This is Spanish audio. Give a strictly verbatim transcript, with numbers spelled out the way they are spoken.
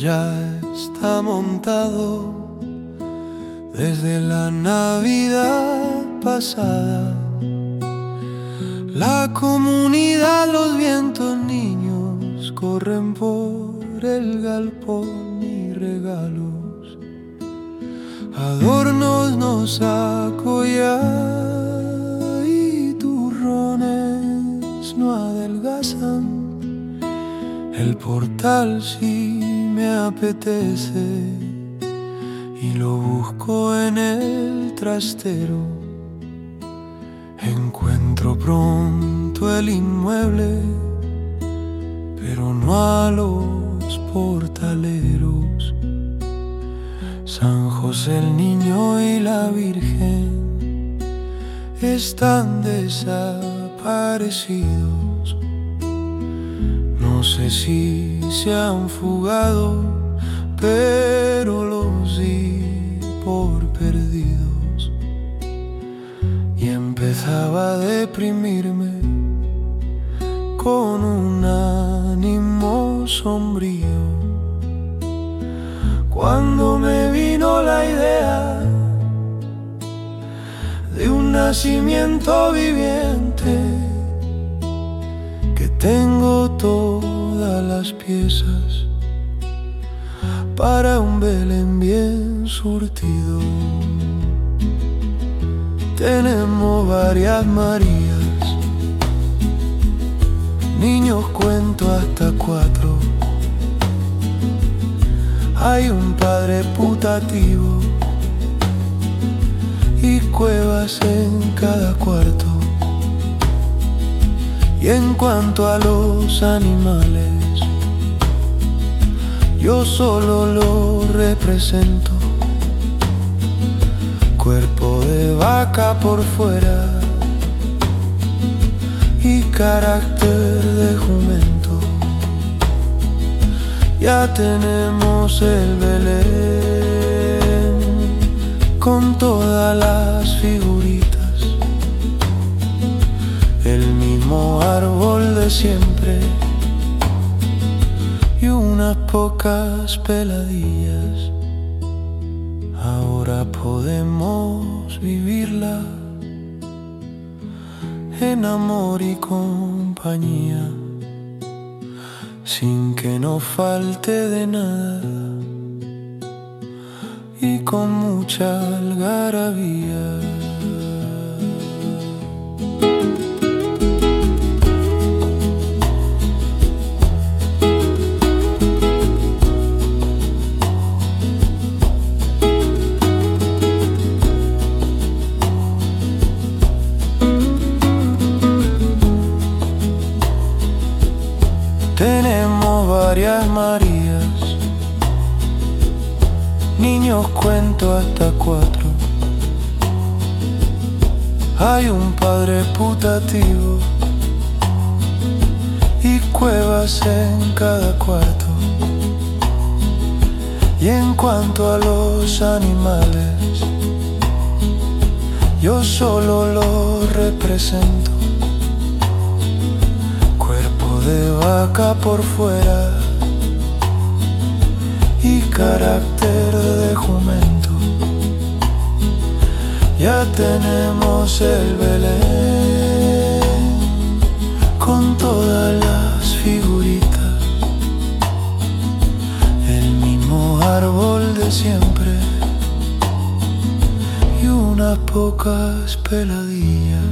ya está montado desde la Navidad pasada. La comunidad, los vientos, niños corren por el galpón y regalos, adornos nos saco ya y turrones no adelgazan el portal si me apetece y lo busco en el trastero. Encuentro pronto el inmueble, pero no a los portaleros. San José, el niño y la Virgen están desaparecidos. No sé si se han fugado, pero los di por perdidos. Y empezaba a deprimirme con un ánimo sombrío, cuando me vino la idea de un nacimiento viviente, que tengo todas las piezas para un Belén bien surtido. Tenemos varias Marías, niños cuento hasta cuatro. Hay un padre putativo y cuevas en cada cuarto. Y en cuanto a los animales, yo solo lo represento: cuerpo de vaca por fuera y carácter de jumento. Ya tenemos el Belén con todas las figuritas, el mismo árbol de siempre y unas pocas peladillas. Ahora podemos vivirla en amor y compañía, sin que nos falte de nada y con mucha algarabía. Tenemos varias Marías, niños cuento hasta cuatro. Hay un padre putativo y cuevas en cada cuarto. Y en cuanto a los animales, yo solo los represento: de vaca por fuera y carácter de jumento. Ya tenemos el Belén con todas las figuritas, el mismo árbol de siempre y unas pocas peladillas.